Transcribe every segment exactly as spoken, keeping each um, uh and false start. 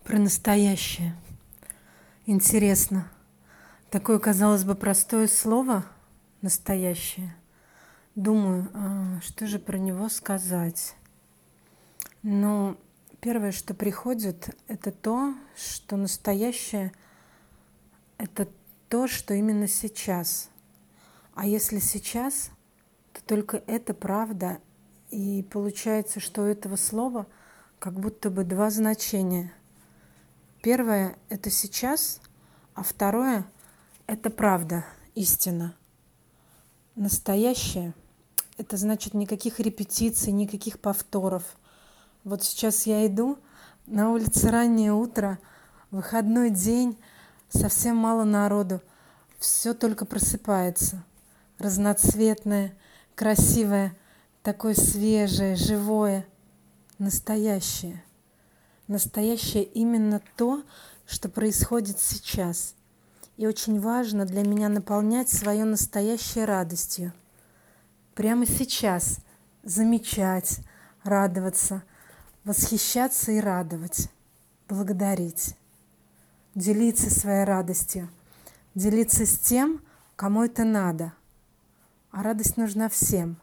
Про настоящее. Интересно. Такое, казалось бы, простое слово «настоящее». Думаю, а что же про него сказать? Ну, первое, что приходит, это то, что настоящее — это то, что именно сейчас. А если сейчас, то только это правда. И получается, что у этого слова как будто бы два значения. Первое — это сейчас, а второе — это правда, истина. Настоящее — это значит никаких репетиций, никаких повторов. Вот сейчас я иду, на улице раннее утро, выходной день, совсем мало народу, все только просыпается. Разноцветное, красивое, такое свежее, живое, настоящее. Настоящее именно то, что происходит сейчас. И очень важно для меня наполнять свое настоящее радостью. Прямо сейчас замечать, радоваться, восхищаться и радовать, благодарить, делиться своей радостью, делиться с тем, кому это надо. А радость нужна всем.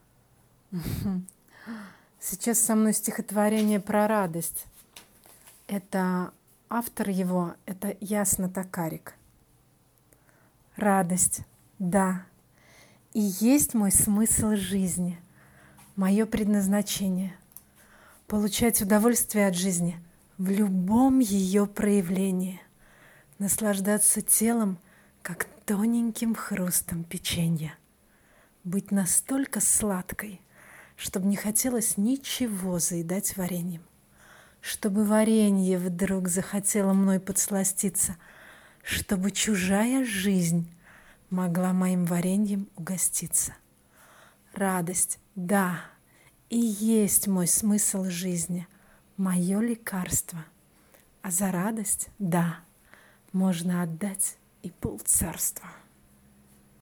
Сейчас со мной стихотворение про радость. Это автор его, это Ясна Токарик. Радость, да, и есть мой смысл жизни, мое предназначение — получать удовольствие от жизни в любом ее проявлении, наслаждаться телом, как тоненьким хрустом печенья, быть настолько сладкой, чтобы не хотелось ничего заедать вареньем, чтобы варенье вдруг захотело мной подсластиться, чтобы чужая жизнь могла моим вареньем угоститься. Радость, да, и есть мой смысл жизни, мое лекарство. А за радость, да, можно отдать и полцарства.